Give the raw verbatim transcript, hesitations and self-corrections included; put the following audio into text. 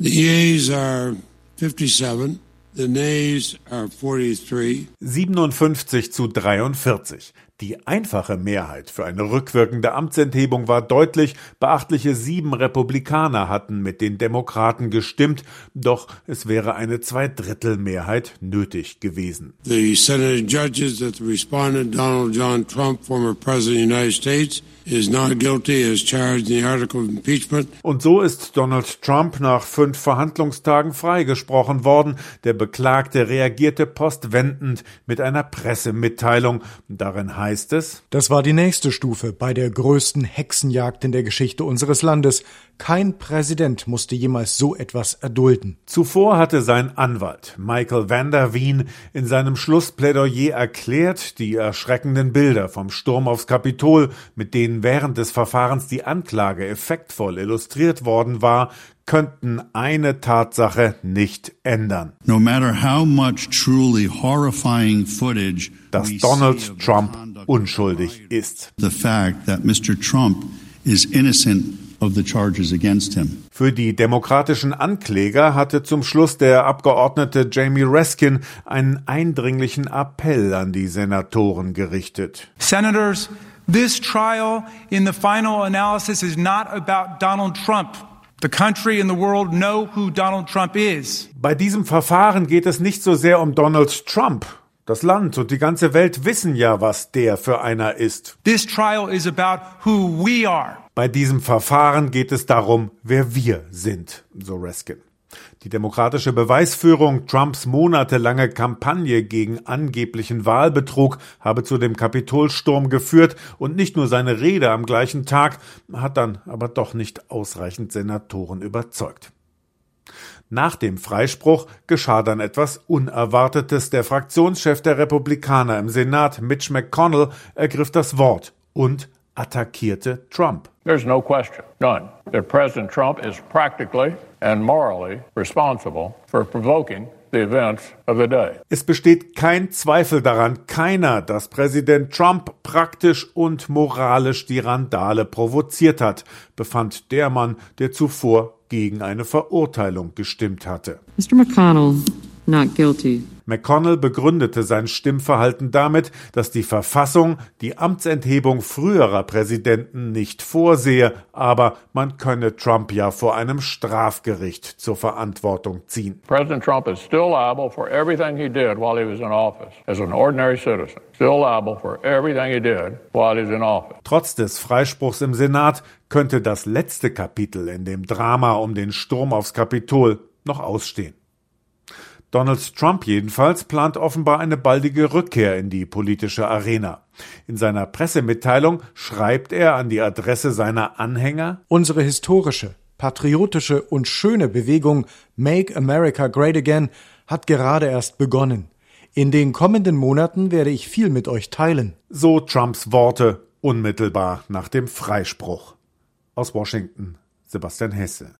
The yeas are fifty-seven. The nays are forty-three. siebenundfünfzig zu dreiundvierzig. Die einfache Mehrheit für eine rückwirkende Amtsenthebung war deutlich. Beachtliche sieben Republikaner hatten mit den Demokraten gestimmt, doch es wäre eine Zweidrittelmehrheit nötig gewesen. The Senate judges that the respondent, Donald John Trump, former President of the United States, is not guilty as charged in the article of impeachment. Und so ist Donald Trump nach fünf Verhandlungstagen freigesprochen worden. Der Beklagte reagierte postwendend mit einer Pressemitteilung. Darin heißt es: Das war die nächste Stufe bei der größten Hexenjagd in der Geschichte unseres Landes. Kein Präsident musste jemals so etwas erdulden. Zuvor hatte sein Anwalt Michael van der Veen in seinem Schlussplädoyer erklärt, die erschreckenden Bilder vom Sturm aufs Kapitol, mit denen während des Verfahrens die Anklage effektvoll illustriert worden war, könnten eine Tatsache nicht ändern. No matter how much truly horrifying footage dass Donald Trump unschuldig ist. The fact that Mister Trump is innocent of the charges against him. Für die demokratischen Ankläger hatte zum Schluss der Abgeordnete Jamie Raskin einen eindringlichen Appell an die Senatoren gerichtet. Senators, this trial in the final analysis is not about Donald Trump. The country and the world know who Donald Trump is. Bei diesem Verfahren geht es nicht so sehr um Donald Trump. Das Land und die ganze Welt wissen ja, was der für einer ist. This trial is about who we are. Bei diesem Verfahren geht es darum, wer wir sind, so Raskin. Die demokratische Beweisführung, Trumps monatelange Kampagne gegen angeblichen Wahlbetrug habe zu dem Kapitolsturm geführt und nicht nur seine Rede am gleichen Tag, hat dann aber doch nicht ausreichend Senatoren überzeugt. Nach dem Freispruch geschah dann etwas Unerwartetes. Der Fraktionschef der Republikaner im Senat, Mitch McConnell, ergriff das Wort und attackierte Trump. There's no question, none, that President Trump is practically and morally responsible for provoking the events of the day. Es besteht kein Zweifel daran, keiner, dass Präsident Trump praktisch und moralisch die Randale provoziert hat, befand der Mann, der zuvor gegen eine Verurteilung gestimmt hatte. Mister McConnell, not guilty. McConnell begründete sein Stimmverhalten damit, dass die Verfassung die Amtsenthebung früherer Präsidenten nicht vorsehe, aber man könne Trump ja vor einem Strafgericht zur Verantwortung ziehen. President Trump is still liable for everything he did while he was in office as an ordinary citizen. Still liable for everything he did while he was in office. Trotz des Freispruchs im Senat könnte das letzte Kapitel in dem Drama um den Sturm aufs Kapitol noch ausstehen. Donald Trump jedenfalls plant offenbar eine baldige Rückkehr in die politische Arena. In seiner Pressemitteilung schreibt er an die Adresse seiner Anhänger: Unsere historische, patriotische und schöne Bewegung Make America Great Again hat gerade erst begonnen. In den kommenden Monaten werde ich viel mit euch teilen. So Trumps Worte unmittelbar nach dem Freispruch. Aus Washington, Sebastian Hesse.